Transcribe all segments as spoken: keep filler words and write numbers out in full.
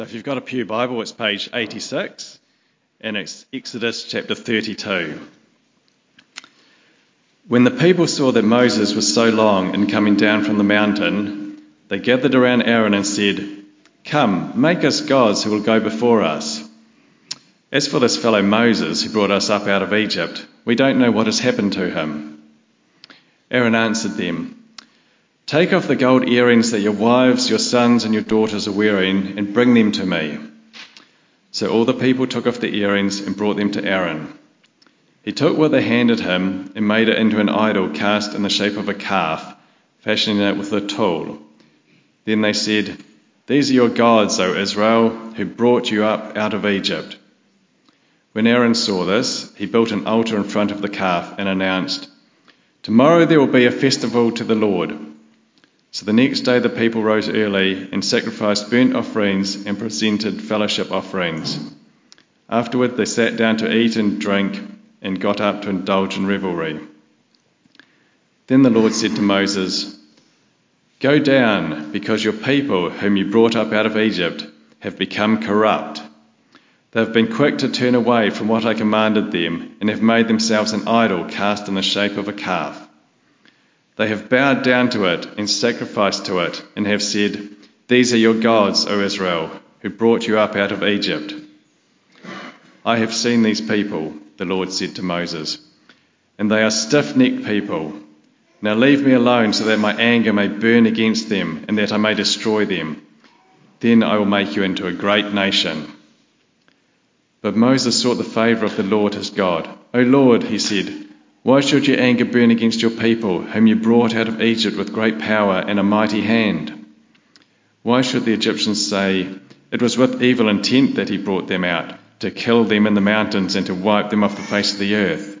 If you've got a Pew Bible, it's page eighty-six, and it's Exodus chapter thirty-two. When the people saw that Moses was so long in coming down from the mountain, they gathered around Aaron and said, "Come, make us gods who will go before us. As for this fellow Moses who brought us up out of Egypt, we don't know what has happened to him." Aaron answered them, "Take off the gold earrings that your wives, your sons and your daughters are wearing and bring them to me." So all the people took off the earrings and brought them to Aaron. He took what they handed him and made it into an idol cast in the shape of a calf, fashioning it with a tool. Then they said, "These are your gods, O Israel, who brought you up out of Egypt." When Aaron saw this, he built an altar in front of the calf and announced, "Tomorrow there will be a festival to the Lord." So the next day the people rose early and sacrificed burnt offerings and presented fellowship offerings. Afterward they sat down to eat and drink and got up to indulge in revelry. Then the Lord said to Moses, "Go down, because your people, whom you brought up out of Egypt, have become corrupt. They have been quick to turn away from what I commanded them and have made themselves an idol cast in the shape of a calf. They have bowed down to it and sacrificed to it and have said, 'These are your gods, O Israel, who brought you up out of Egypt.' I have seen these people," the Lord said to Moses, "and they are stiff-necked people. Now leave me alone so that my anger may burn against them and that I may destroy them. Then I will make you into a great nation." But Moses sought the favour of the Lord his God. "O Lord," he said, "why should your anger burn against your people, whom you brought out of Egypt with great power and a mighty hand? Why should the Egyptians say, 'It was with evil intent that he brought them out, to kill them in the mountains and to wipe them off the face of the earth'?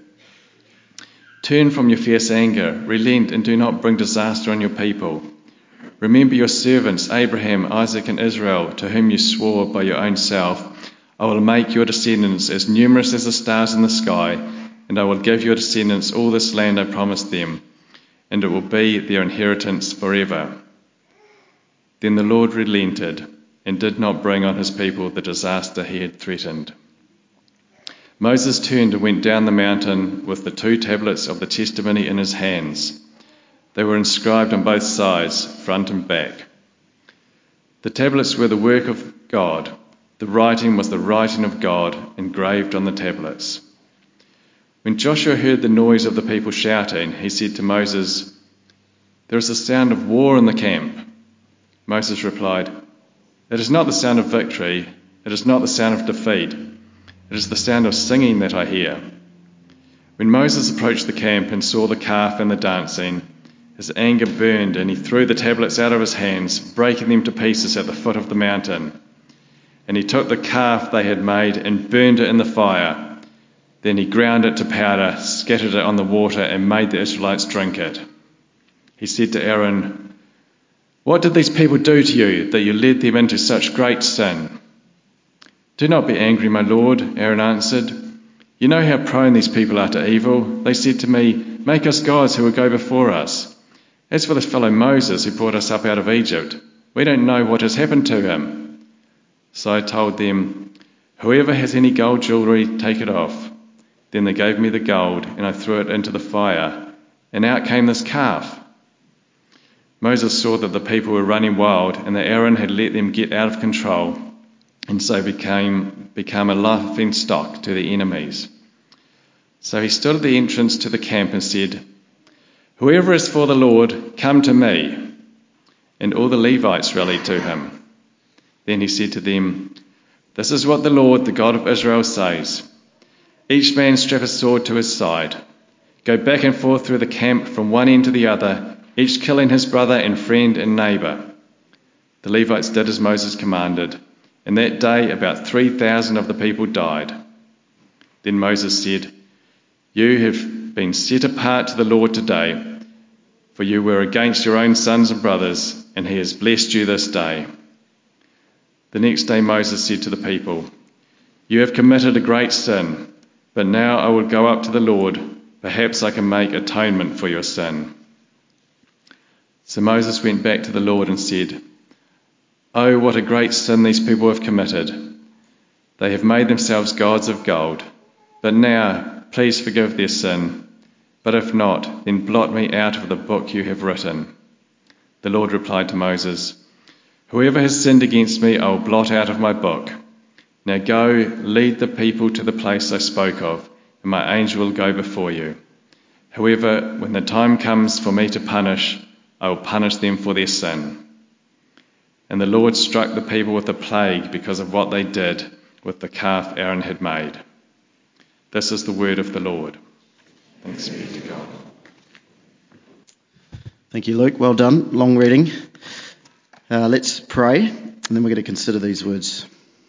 Turn from your fierce anger, relent and do not bring disaster on your people. Remember your servants Abraham, Isaac and Israel, to whom you swore by your own self, 'I will make your descendants as numerous as the stars in the sky, and I will give your descendants all this land I promised them, and it will be their inheritance forever.' Then the Lord relented and did not bring on his people the disaster he had threatened. Moses turned and went down the mountain with the two tablets of the testimony in his hands. They were inscribed on both sides, front and back. The tablets were the work of God. The writing was the writing of God engraved on the tablets. When Joshua heard the noise of the people shouting, he said to Moses, "There is a sound of war in the camp." Moses replied, "It is not the sound of victory, it is not the sound of defeat, it is the sound of singing that I hear." When Moses approached the camp and saw the calf and the dancing, his anger burned and he threw the tablets out of his hands, breaking them to pieces at the foot of the mountain. And he took the calf they had made and burned it in the fire. Then he ground it to powder, scattered it on the water, and made the Israelites drink it. He said to Aaron, "What did these people do to you, that you led them into such great sin?" "Do not be angry, my lord," Aaron answered. "You know how prone these people are to evil. They said to me, 'Make us gods who will go before us.' As for this fellow Moses who brought us up out of Egypt, we don't know what has happened to him." So I told them, "Whoever has any gold jewellery, take it off." Then they gave me the gold, and I threw it into the fire, and out came this calf. Moses saw that the people were running wild, and that Aaron had let them get out of control, and so became become a laughing stock to the enemies. So he stood at the entrance to the camp and said, "Whoever is for the Lord, come to me." And all the Levites rallied to him. Then he said to them, "This is what the Lord, the God of Israel, says. Each man strap a sword to his side. Go back and forth through the camp from one end to the other, each killing his brother and friend and neighbour." The Levites did as Moses commanded, and that day about three thousand of the people died. Then Moses said, "You have been set apart to the Lord today, for you were against your own sons and brothers, and he has blessed you this day." The next day Moses said to the people, "You have committed a great sin, but now I will go up to the Lord. Perhaps I can make atonement for your sin." So Moses went back to the Lord and said, Oh, what a great sin these people have committed. They have made themselves gods of gold. But now, please forgive their sin. But if not, then blot me out of the book you have written." The Lord replied to Moses, "Whoever has sinned against me, I will blot out of my book. Now go, lead the people to the place I spoke of, and my angel will go before you. However, when the time comes for me to punish, I will punish them for their sin." And the Lord struck the people with a plague because of what they did with the calf Aaron had made. This is the word of the Lord. Thanks be to God. Thank you, Luke. Well done. Long reading. Uh, let's pray, and then we're going to consider these words.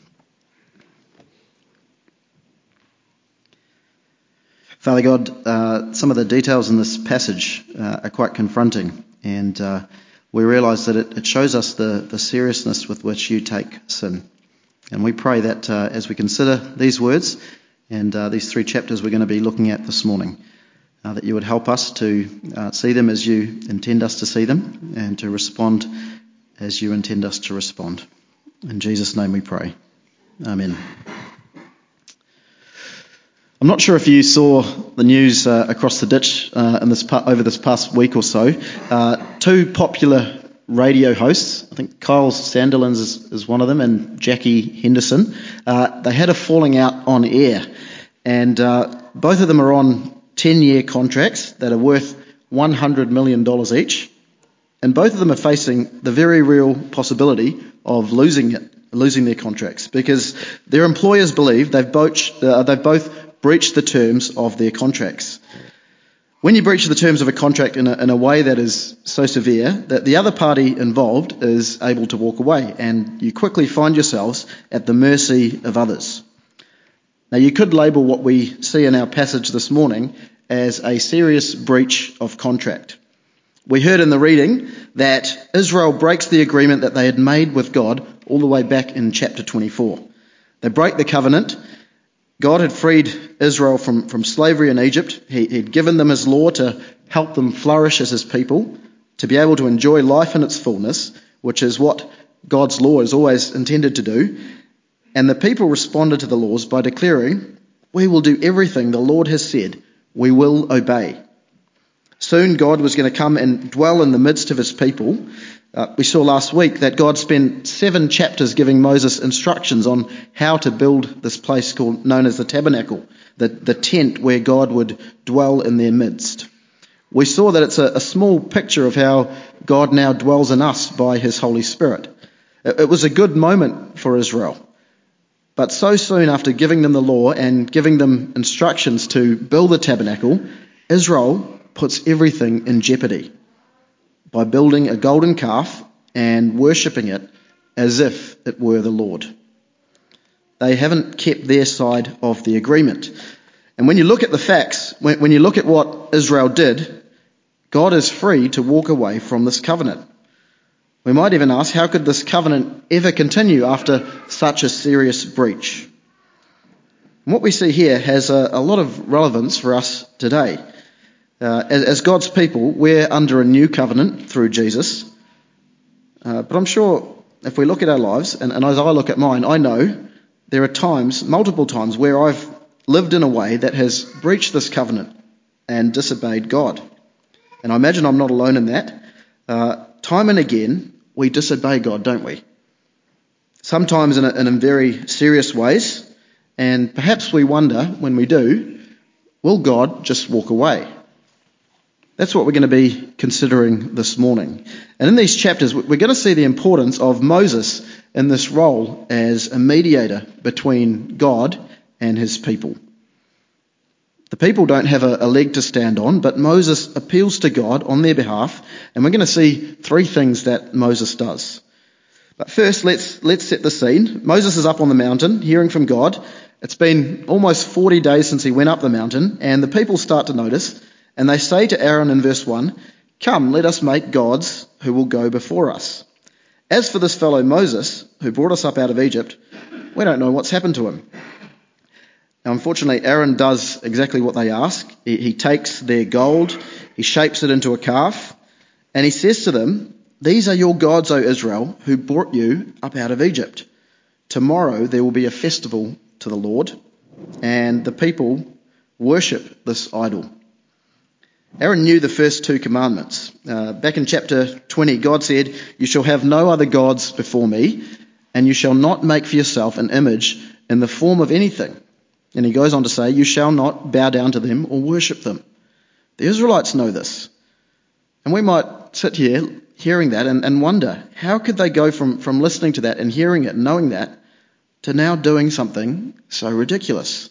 Father God, uh, some of the details in this passage uh, are quite confronting, and uh, we realise that it, it shows us the, the seriousness with which you take sin. And we pray that uh, as we consider these words and uh, these three chapters we're going to be looking at this morning, uh, that you would help us to uh, see them as you intend us to see them and to respond as you intend us to respond. In Jesus' name we pray. Amen. I'm not sure if you saw the news uh, across the ditch uh, in this pa- over this past week or so. Uh, two popular radio hosts, I think Kyle Sandilands is, is one of them, and Jackie Henderson, uh, they had a falling out on air. And uh, both of them are on ten-year contracts that are worth one hundred million dollars each. And both of them are facing the very real possibility of losing it, losing their contracts, because their employers believe they've both, uh, they've both breached the terms of their contracts. When you breach the terms of a contract in a, in a way that is so severe that the other party involved is able to walk away, and you quickly find yourselves at the mercy of others. Now, you could label what we see in our passage this morning as a serious breach of contract. We heard in the reading that Israel breaks the agreement that they had made with God all the way back in chapter twenty-four. They break the covenant. God had freed Israel from, from slavery in Egypt. He, he'd given them his law to help them flourish as his people, to be able to enjoy life in its fullness, which is what God's law is always intended to do. And the people responded to the laws by declaring, "We will do everything the Lord has said. We will obey." Soon God was going to come and dwell in the midst of his people. Uh, we saw last week that God spent seven chapters giving Moses instructions on how to build this place called known as the tabernacle, the, the tent where God would dwell in their midst. We saw that it's a, a small picture of how God now dwells in us by his Holy Spirit. It, it was a good moment for Israel. But so soon after giving them the law and giving them instructions to build the tabernacle, Israel puts everything in jeopardy by building a golden calf and worshipping it as if it were the Lord. They haven't kept their side of the agreement. And when you look at the facts, when, when you look at what Israel did, God is free to walk away from this covenant. We might even ask, how could this covenant ever continue after such a serious breach? And what we see here has a, a lot of relevance for us today. Uh, as, as God's people, we're under a new covenant through Jesus. Uh, but I'm sure if we look at our lives, and, and as I look at mine, I know there are times, multiple times, where I've lived in a way that has breached this covenant and disobeyed God. And I imagine I'm not alone in that. Uh, time and again, we disobey God, don't we? Sometimes in, a, in very serious ways, and perhaps we wonder when we do, will God just walk away? That's what we're going to be considering this morning. And in these chapters, we're going to see the importance of Moses in this role as a mediator between God and his people. The people don't have a, a leg to stand on, but Moses appeals to God on their behalf, and we're going to see three things that Moses does. But first, let's let's set the scene. Moses is up on the mountain, hearing from God. It's been almost forty days since he went up the mountain, and the people start to notice. And they say to Aaron in verse one, "Come, let us make gods who will go before us. As for this fellow Moses, who brought us up out of Egypt, we don't know what's happened to him." Now, unfortunately, Aaron does exactly what they ask. He, he takes their gold, he shapes it into a calf, and he says to them, "These are your gods, O Israel, who brought you up out of Egypt. Tomorrow there will be a festival to the Lord, and the people worship this idol." Aaron knew the first two commandments. Uh, back in chapter twenty, God said, "You shall have no other gods before me, and you shall not make for yourself an image in the form of anything." And he goes on to say, "You shall not bow down to them or worship them." The Israelites know this. And we might sit here hearing that and, and wonder, how could they go from, from listening to that and hearing it and knowing that to now doing something so ridiculous?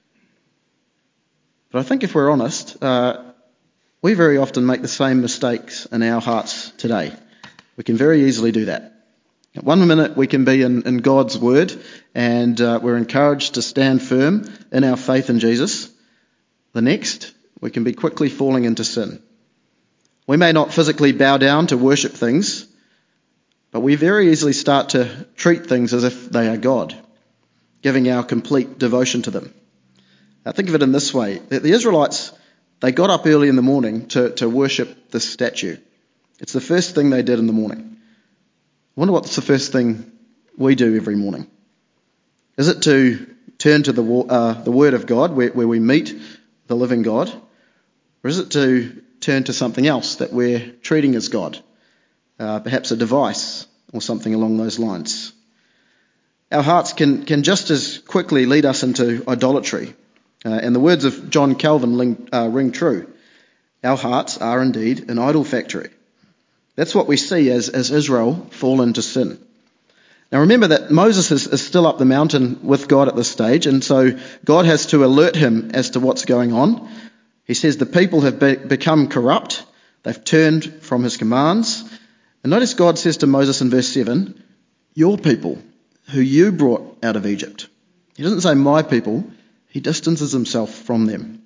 But I think if we're honest, uh, we very often make the same mistakes in our hearts today. We can very easily do that. At one minute we can be in, in God's word, and uh, we're encouraged to stand firm in our faith in Jesus. The next, we can be quickly falling into sin. We may not physically bow down to worship things, but we very easily start to treat things as if they are God, giving our complete devotion to them. Now think of it in this way. The, the Israelites, they got up early in the morning to, to worship this statue. It's the first thing they did in the morning. I wonder what's the first thing we do every morning. Is it to turn to the uh, the Word of God, where, where we meet the living God? Or is it to turn to something else that we're treating as God? Uh, perhaps a device or something along those lines. Our hearts can, can just as quickly lead us into idolatry. Uh, and the words of John Calvin ring, uh, ring true. Our hearts are indeed an idol factory. That's what we see as, as Israel fall into sin. Now remember that Moses is, is still up the mountain with God at this stage, and so God has to alert him as to what's going on. He says the people have be, become corrupt. They've turned from his commands. And notice God says to Moses in verse seven, "Your people, who you brought out of Egypt." He doesn't say my people. He distances himself from them.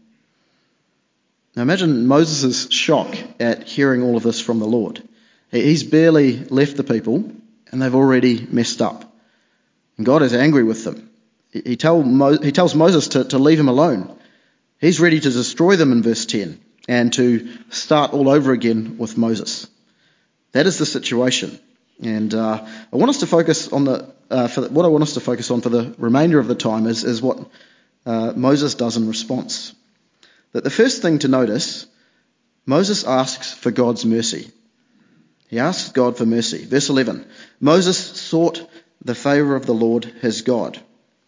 Now imagine Moses' shock at hearing all of this from the Lord. He's barely left the people and they've already messed up. And God is angry with them. He, tell Mo, he tells Moses to, to leave him alone. He's ready to destroy them in verse ten and to start all over again with Moses. That is the situation. And uh, I want us to focus on the, uh, for the, what I want us to focus on for the remainder of the time is, is what Uh, Moses does in response. That the first thing to notice, Moses asks for God's mercy. He asks God for mercy. Verse eleven, Moses sought the favour of the Lord his God.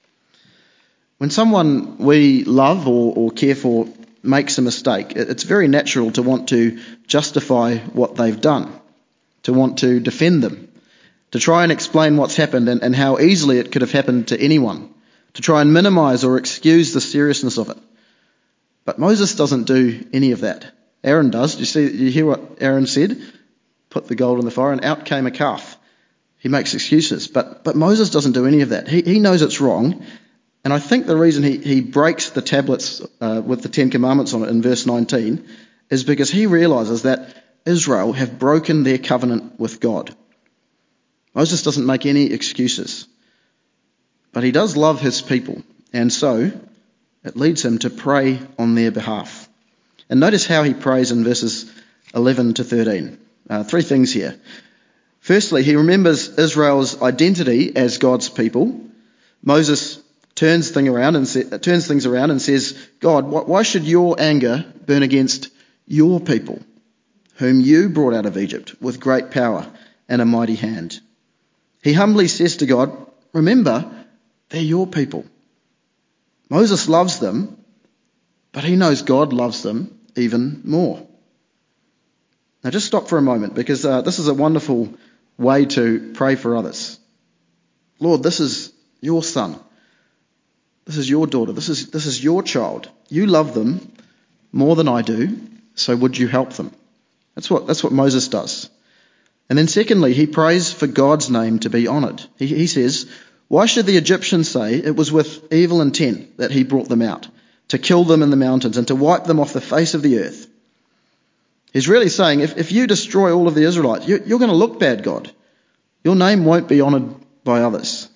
When someone we love or, or care for makes a mistake, it's very natural to want to justify what they've done, to want to defend them, to try and explain what's happened and, and how easily it could have happened to anyone, to try and minimise or excuse the seriousness of it. But Moses doesn't do any of that. Aaron does. Do you see? You hear what Aaron said? Put the gold in the fire and out came a calf. He makes excuses. But but Moses doesn't do any of that. He he knows it's wrong. And I think the reason he, he breaks the tablets uh, with the Ten Commandments on it in verse nineteen is because he realises that Israel have broken their covenant with God. Moses doesn't make any excuses. But he does love his people, and so it leads him to pray on their behalf. And notice how he prays in verses eleven to thirteen. Uh, three things here. Firstly, he remembers Israel's identity as God's people. Moses turns, thing around and sa- turns things around and says, God, why should your anger burn against your people, whom you brought out of Egypt with great power and a mighty hand? He humbly says to God, remember, they're your people. Moses loves them, but he knows God loves them even more. Now just stop for a moment, because uh, this is a wonderful way to pray for others. Lord, this is your son. This is your daughter. This is, this is your child. You love them more than I do, so would you help them? That's what, that's what Moses does. And then secondly, he prays for God's name to be honoured. He, he says, why should the Egyptians say it was with evil intent that he brought them out, to kill them in the mountains and to wipe them off the face of the earth? He's really saying, if, if you destroy all of the Israelites, you, you're going to look bad, God. Your name won't be honoured by others.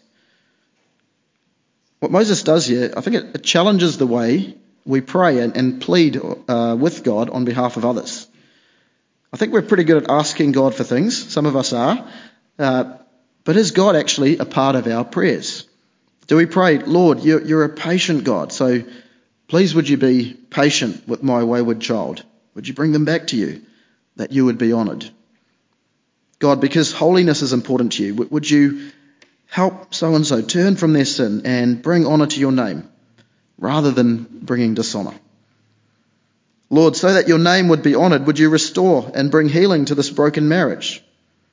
What Moses does here, I think it, it challenges the way we pray and, and plead uh, with God on behalf of others. I think we're pretty good at asking God for things. Some of us are. Uh, but is God actually a part of our prayers? Do we pray, Lord, you're, you're a patient God, so please would you be patient with my wayward child? Would you bring them back to you, that you would be honoured? God, because holiness is important to you, would you help so-and-so turn from their sin and bring honour to your name, rather than bringing dishonour? Lord, so that your name would be honoured, would you restore and bring healing to this broken marriage?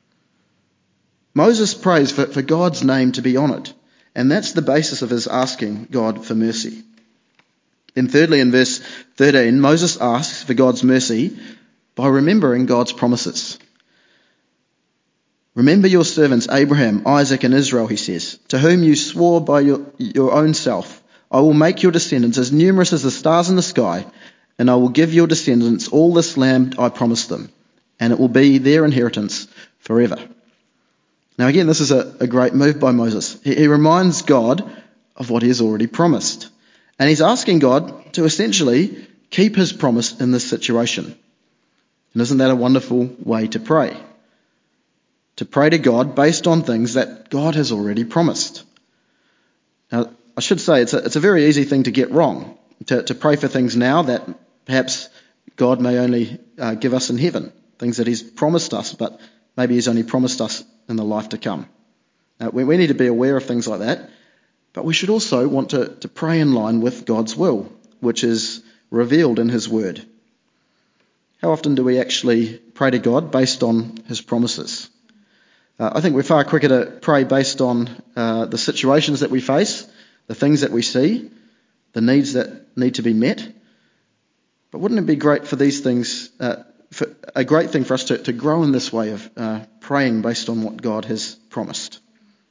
Moses prays for, for God's name to be honoured, and that's the basis of his asking God for mercy. Then thirdly, in verse thirteen, Moses asks for God's mercy by remembering God's promises. Remember your servants Abraham, Isaac and Israel, he says, to whom you swore by your, your own self, I will make your descendants as numerous as the stars in the sky, and I will give your descendants all this land I promised them, and it will be their inheritance forever. Now again, this is a, a great move by Moses. He, he reminds God of what he has already promised. And he's asking God to essentially keep his promise in this situation. And isn't that a wonderful way to pray? To pray to God based on things that God has already promised. Now, I should say it's a, it's a very easy thing to get wrong, to, to pray for things now that perhaps God may only uh, give us in heaven, things that he's promised us, but maybe he's only promised us in the life to come. Now, we, we need to be aware of things like that, but we should also want to, to pray in line with God's will, which is revealed in his word. How often do we actually pray to God based on his promises? Uh, I think we're far quicker to pray based on uh, the situations that we face, the things that we see, the needs that need to be met. But wouldn't it be great for these things, uh, for a great thing for us to, to grow in this way of uh, praying based on what God has promised?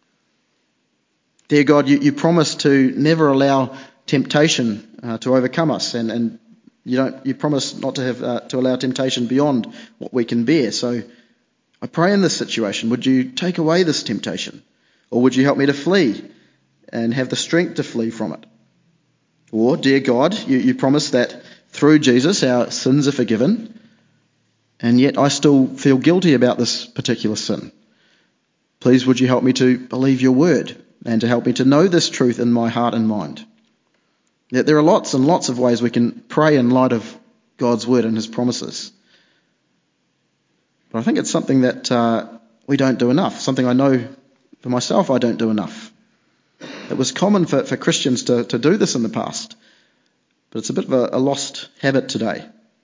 Dear God, you, you promise to never allow temptation uh, to overcome us, and, and you don't. You promise not to have uh, to allow temptation beyond what we can bear. So I pray in this situation, would you take away this temptation, or would you help me to flee and have the strength to flee from it? Or, dear God, you, you promise that through Jesus our sins are forgiven, and yet I still feel guilty about this particular sin. Please would you help me to believe your word and to help me to know this truth in my heart and mind. Yet there are lots and lots of ways we can pray in light of God's word and his promises. But I think it's something that uh, we don't do enough, something I know for myself I don't do enough. It was common for, for Christians to, to do this in the past, but it's a bit of a, a lost habit today.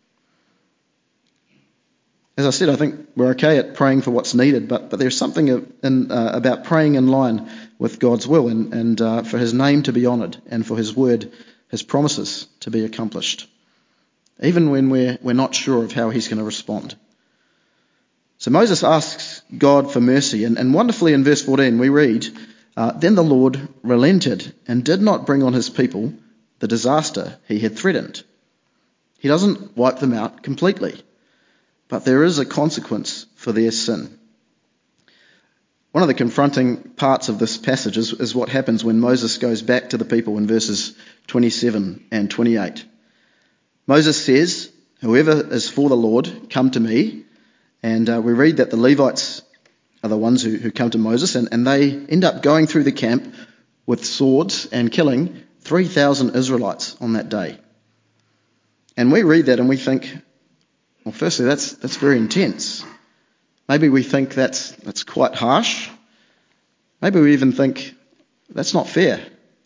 As I said, I think we're okay at praying for what's needed, but, but there's something in, uh, about praying in line with God's will and, and uh, for his name to be honoured and for his word, his promises to be accomplished, even when we're, we're not sure of how he's going to respond. So Moses asks God for mercy, and, and wonderfully in verse fourteen we read, uh, Then the Lord relented and did not bring on his people the disaster he had threatened. He doesn't wipe them out completely, but there is a consequence for their sin. One of the confronting parts of this passage is, is what happens when Moses goes back to the people in verses twenty-seven and twenty-eight. Moses says, whoever is for the Lord, come to me. And uh, we read that the Levites are the ones who, who come to Moses, and, and they end up going through the camp with swords and killing three thousand Israelites on that day. And we read that and we think, well, firstly, that's that's very intense. Maybe we think that's that's quite harsh. Maybe we even think that's not fair.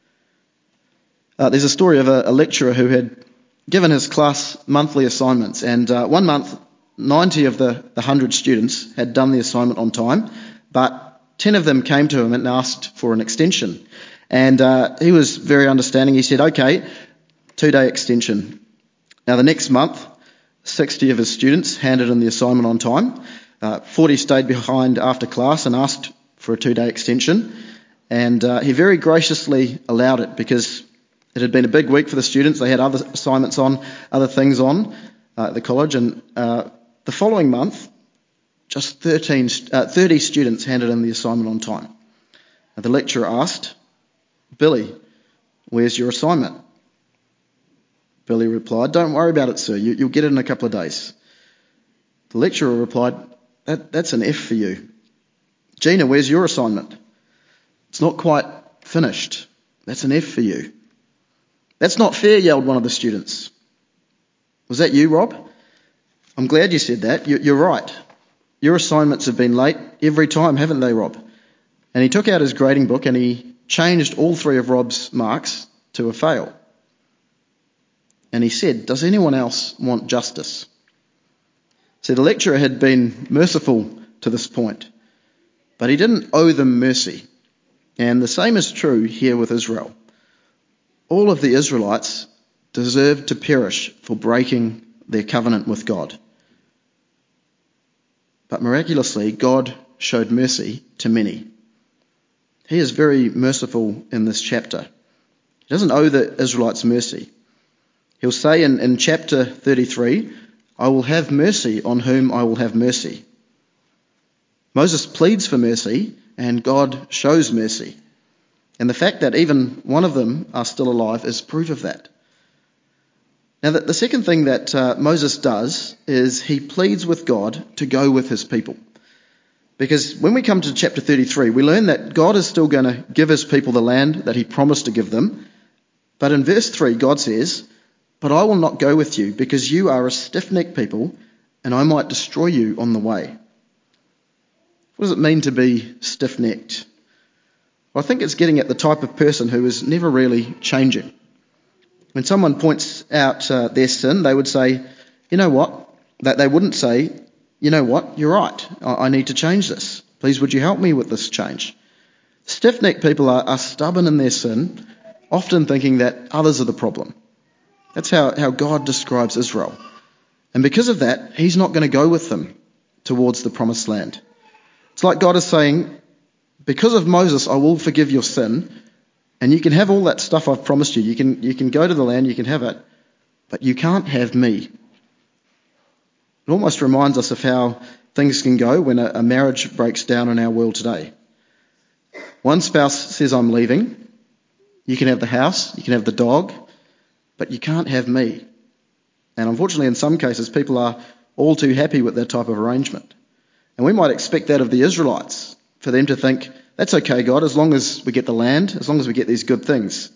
Uh, there's a story of a, a lecturer who had given his class monthly assignments, and uh, one month ninety of the, the one hundred students had done the assignment on time, but ten of them came to him and asked for an extension. And uh, he was very understanding. He said, okay, two-day extension. Now the next month, sixty of his students handed in the assignment on time. Uh, forty stayed behind after class and asked for a two-day extension. And uh, he very graciously allowed it because it had been a big week for the students. They had other assignments on, other things on uh, at the college. And uh, the following month, just thirteen, uh, thirty students handed in the assignment on time. Now, the lecturer asked, Billy, where's your assignment? Billy replied, don't worry about it, sir. You, you'll get it in a couple of days. The lecturer replied, that, that's an F for you. Gina, where's your assignment? It's not quite finished. That's an F for you. That's not fair, yelled one of the students. Was that you, Rob? I'm glad you said that. You're right. Your assignments have been late every time, haven't they, Rob? And he took out his grading book and he changed all three of Rob's marks to a fail. And he said, does anyone else want justice? So the lecturer had been merciful to this point, but he didn't owe them mercy. And the same is true here with Israel. All of the Israelites deserved to perish for breaking their covenant with God. But miraculously, God showed mercy to many. He is very merciful in this chapter. He doesn't owe the Israelites mercy. He'll say in, in chapter thirty-three, I will have mercy on whom I will have mercy. Moses pleads for mercy and God shows mercy. And the fact that even one of them are still alive is proof of that. Now, the, the second thing that uh, Moses does is he pleads with God to go with his people. Because when we come to chapter thirty-three, we learn that God is still going to give his people the land that he promised to give them. But in verse three, God says, but I will not go with you because you are a stiff-necked people and I might destroy you on the way. What does it mean to be stiff-necked? Well, I think it's getting at the type of person who is never really changing. When someone points out uh, their sin, they would say, you know what? That they wouldn't say, you know what? You're right. I, I need to change this. Please, would you help me with this change? Stiff-necked people are, are stubborn in their sin, often thinking that others are the problem. That's how, how God describes Israel. And because of that, he's not going to go with them towards the promised land. It's like God is saying, because of Moses, I will forgive your sin, and you can have all that stuff I've promised you. You can, you can go to the land, you can have it, but you can't have me. It almost reminds us of how things can go when a, a marriage breaks down in our world today. One spouse says, I'm leaving. You can have the house, you can have the dog, but you can't have me. And unfortunately, in some cases, people are all too happy with that type of arrangement. And we might expect that of the Israelites, for them to think, that's okay, God, as long as we get the land, as long as we get these good things.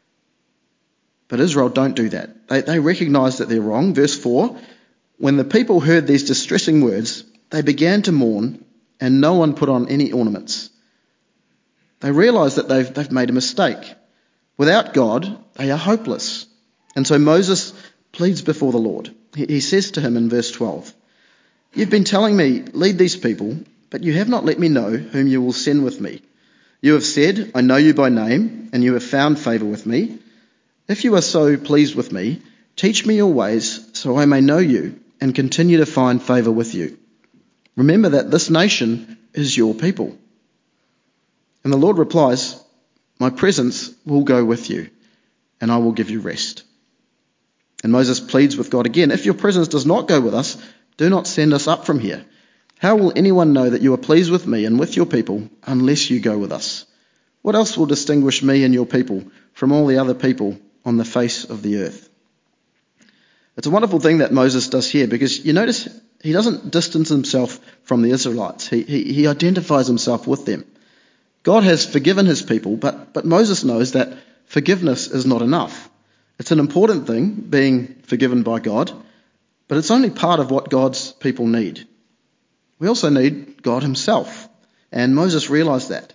But Israel don't do that. They, they recognise that they're wrong. Verse four, when the people heard these distressing words, they began to mourn, and no one put on any ornaments. They realise that they've, they've made a mistake. Without God, they are hopeless. And so Moses pleads before the Lord. He, he says to him in verse twelve, you've been telling me, lead these people, but you have not let me know whom you will send with me. You have said, I know you by name, and you have found favour with me. If you are so pleased with me, teach me your ways so I may know you and continue to find favour with you. Remember that this nation is your people. And the Lord replies, my presence will go with you, and I will give you rest. And Moses pleads with God again, if your presence does not go with us, do not send us up from here. How will anyone know that you are pleased with me and with your people unless you go with us? What else will distinguish me and your people from all the other people on the face of the earth? It's a wonderful thing that Moses does here, because you notice he doesn't distance himself from the Israelites. He, he, he identifies himself with them. God has forgiven his people, but, but Moses knows that forgiveness is not enough. It's an important thing, being forgiven by God, but it's only part of what God's people need. We also need God himself, and Moses realised that.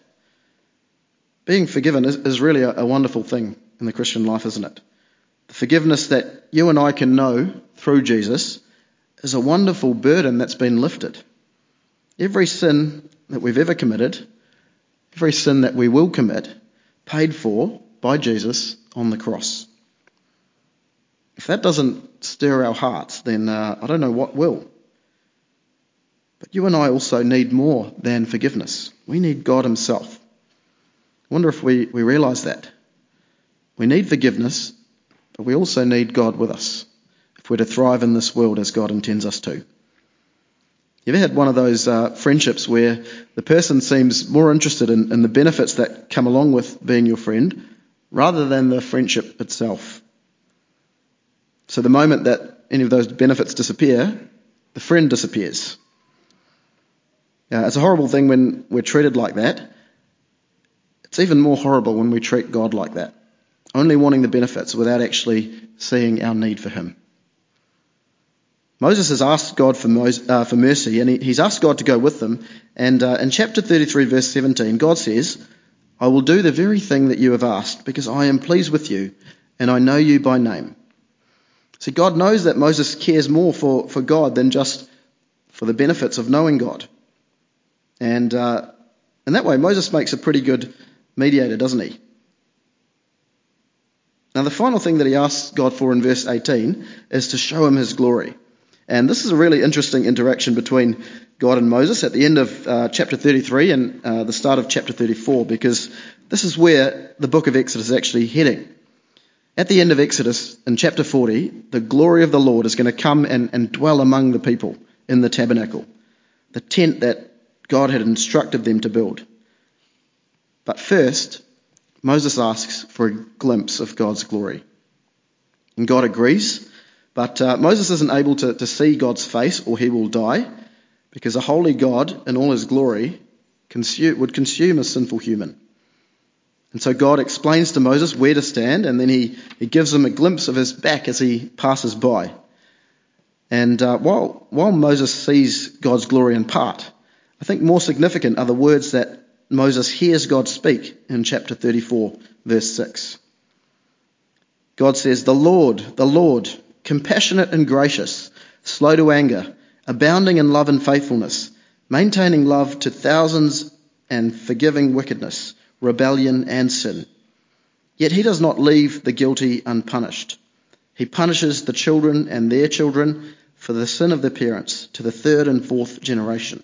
Being forgiven is, is really a, a wonderful thing in the Christian life, isn't it? The forgiveness that you and I can know through Jesus is a wonderful burden that's been lifted. Every sin that we've ever committed, every sin that we will commit, paid for by Jesus on the cross. If that doesn't stir our hearts, then uh, I don't know what will. But you and I also need more than forgiveness. We need God himself. I wonder if we, we realise that. We need forgiveness, but we also need God with us if we're to thrive in this world as God intends us to. You ever had one of those uh, friendships where the person seems more interested in, in the benefits that come along with being your friend rather than the friendship itself? So the moment that any of those benefits disappear, The friend disappears. Uh, it's a horrible thing when we're treated like that. It's even more horrible when we treat God like that, only wanting the benefits without actually seeing our need for him. Moses has asked God for, Mos- uh, for mercy, and he, he's asked God to go with them. And uh, in chapter thirty-three, verse seventeen, God says, "I will do the very thing that you have asked, because I am pleased with you, and I know you by name." See, God knows that Moses cares more for, for God than just for the benefits of knowing God. And uh, in that way, Moses makes a pretty good mediator, doesn't he? Now, the final thing that he asks God for in verse eighteen is to show him his glory. And this is a really interesting interaction between God and Moses at the end of uh, chapter thirty-three and uh, the start of chapter thirty-four, because this is where the book of Exodus is actually heading. At the end of Exodus, in chapter forty, the glory of the Lord is going to come and, and dwell among the people in the tabernacle, the tent that God had instructed them to build. But first, Moses asks for a glimpse of God's glory. And God agrees, but uh, Moses isn't able to, to see God's face or he will die, because a holy God in all his glory consume, would consume a sinful human. And so God explains to Moses where to stand, and then he, he gives him a glimpse of his back as he passes by. And uh, while, while Moses sees God's glory in part, I think more significant are the words that Moses hears God speak in chapter thirty-four, verse six. God says, "The Lord, the Lord, compassionate and gracious, slow to anger, abounding in love and faithfulness, maintaining love to thousands and forgiving wickedness, rebellion and sin. Yet he does not leave the guilty unpunished. He punishes the children and their children for the sin of their parents to the third and fourth generation."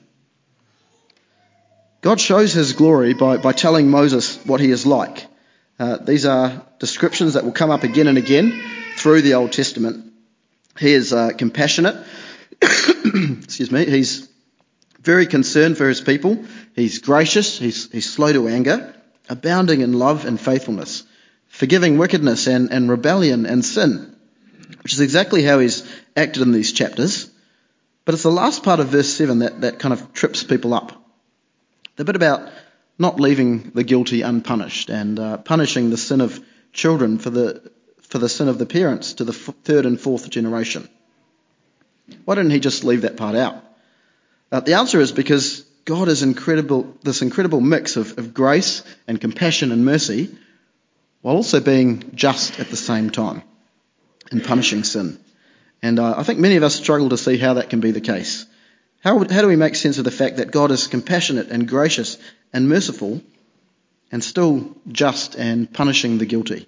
God shows his glory by, by telling Moses what he is like. Uh, these are descriptions that will come up again and again through the Old Testament. He is uh, compassionate. Excuse me. He's very concerned for his people. He's gracious. He's, he's slow to anger, abounding in love and faithfulness, forgiving wickedness and, and rebellion and sin, which is exactly how he's acted in these chapters. But it's the last part of verse seven that, that kind of trips people up. The bit about not leaving the guilty unpunished and uh, punishing the sin of children for the for the sin of the parents to the f- third and fourth generation. Why didn't he just leave that part out? Uh, the answer is because God is incredible. This incredible mix of, of grace and compassion and mercy, while also being just at the same time in punishing sin. And uh, I think many of us struggle to see how that can be the case. How, how do we make sense of the fact that God is compassionate and gracious and merciful and still just and punishing the guilty?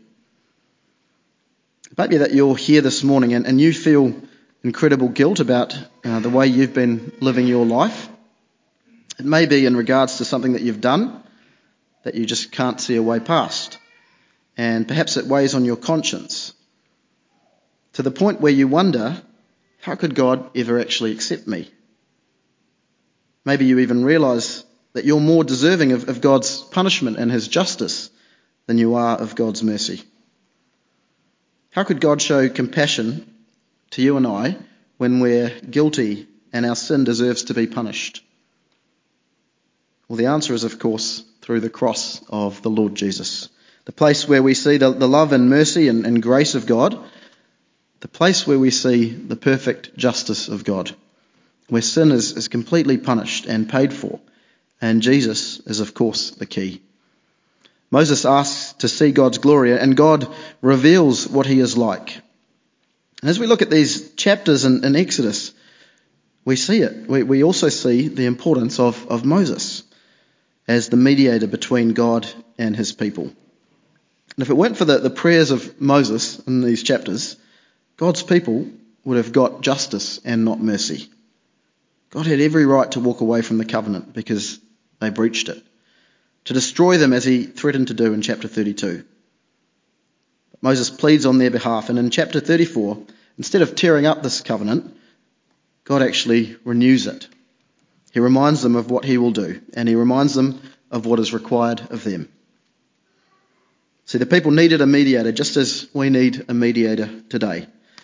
It might be that you're here this morning and, and you feel incredible guilt about uh, the way you've been living your life. It may be in regards to something that you've done that you just can't see a way past. And perhaps it weighs on your conscience to the point where you wonder, how could God ever actually accept me? Maybe you even realise that you're more deserving of, of God's punishment and his justice than you are of God's mercy. How could God show compassion to you and I when we're guilty and our sin deserves to be punished? Well, the answer is, of course, through the cross of the Lord Jesus, the place where we see the, the love and mercy and, and grace of God, the place where we see the perfect justice of God, where sin is, is completely punished and paid for, and Jesus is, of course, the key. Moses asks to see God's glory, and God reveals what he is like. And as we look at these chapters in, in Exodus, we see it. We, we also see the importance of, of Moses as the mediator between God and his people. And if it weren't for the, the prayers of Moses in these chapters, God's people would have got justice and not mercy. God had every right to walk away from the covenant because they breached it, to destroy them as he threatened to do in chapter thirty-two. But Moses pleads on their behalf, and in chapter thirty-four, instead of tearing up this covenant, God actually renews it. He reminds them of what he will do, and he reminds them of what is required of them. See, the people needed a mediator just as we need a mediator today.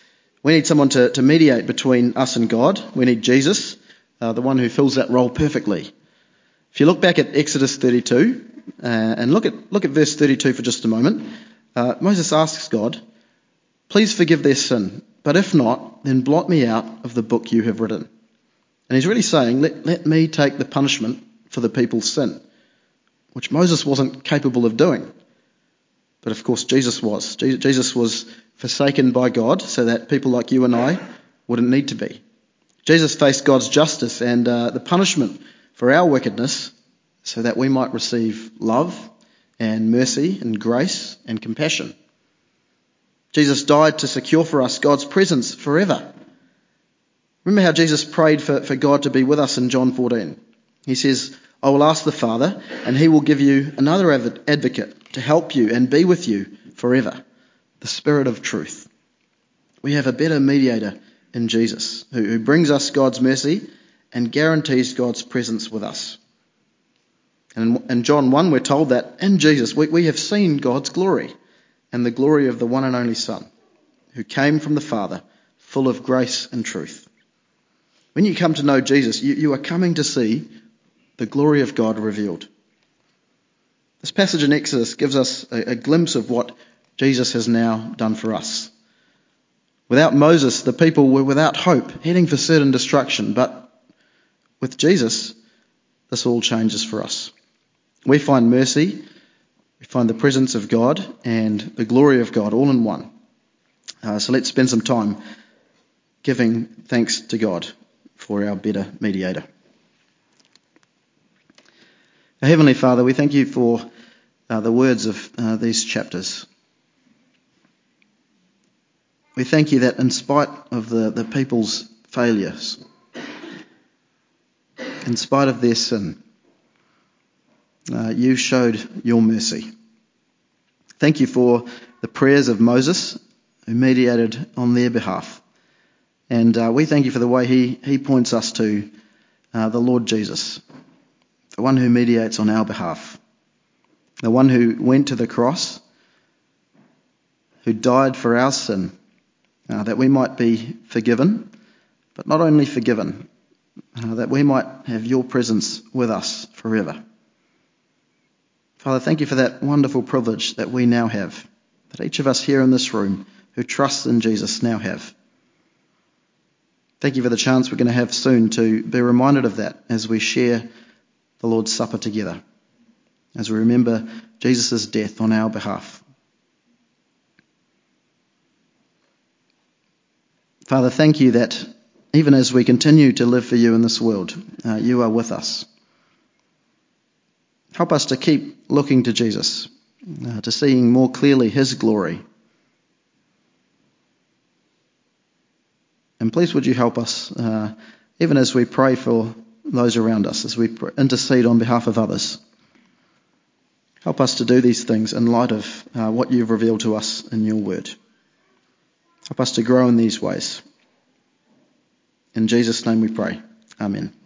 We need someone to, to mediate between us and God. We need Jesus, uh, the one who fills that role perfectly. If you look back at Exodus thirty-two, uh, and look at look at verse thirty-two for just a moment, uh, Moses asks God, "Please forgive their sin, but if not, then blot me out of the book you have written." And he's really saying, let, let me take the punishment for the people's sin, which Moses wasn't capable of doing. But of course Jesus was. Jesus was forsaken by God so that people like you and I wouldn't need to be. Jesus faced God's justice and uh, the punishment for our wickedness so that we might receive love and mercy and grace and compassion. Jesus died to secure for us God's presence forever. Remember how Jesus prayed for, for God to be with us in John fourteen. He says, "I will ask the Father, and he will give you another advocate to help you and be with you forever, the Spirit of truth." We have a better mediator in Jesus who, who brings us God's mercy and guarantees God's presence with us. And in John one, we're told that in Jesus we, we have seen God's glory and the glory of the one and only Son, who came from the Father, full of grace and truth. When you come to know Jesus, you, you are coming to see the glory of God revealed. This passage in Exodus gives us a, a glimpse of what Jesus has now done for us. Without Moses, the people were without hope, heading for certain destruction. But with Jesus, this all changes for us. We find mercy, we find the presence of God and the glory of God all in one. Uh, so let's spend some time giving thanks to God for our better mediator. Our Heavenly Father, we thank you for uh, the words of uh, these chapters. We thank you that in spite of the, the people's failures, in spite of their sin, uh, you showed your mercy. Thank you for the prayers of Moses, who mediated on their behalf. And uh, we thank you for the way he, he points us to uh, the Lord Jesus, the one who mediates on our behalf, the one who went to the cross, who died for our sin, uh, that we might be forgiven, but not only forgiven, uh, that we might have your presence with us forever. Father, thank you for that wonderful privilege that we now have, that each of us here in this room who trusts in Jesus now have. Thank you for the chance we're going to have soon to be reminded of that as we share the Lord's Supper together, as we remember Jesus' death on our behalf. Father, thank you that even as we continue to live for you in this world, uh, you are with us. Help us to keep looking to Jesus, uh, to seeing more clearly his glory. And please would you help us, uh, even as we pray for those around us, as we intercede on behalf of others. Help us to do these things in light of uh, what you've revealed to us in your word. Help us to grow in these ways. In Jesus' name we pray. Amen.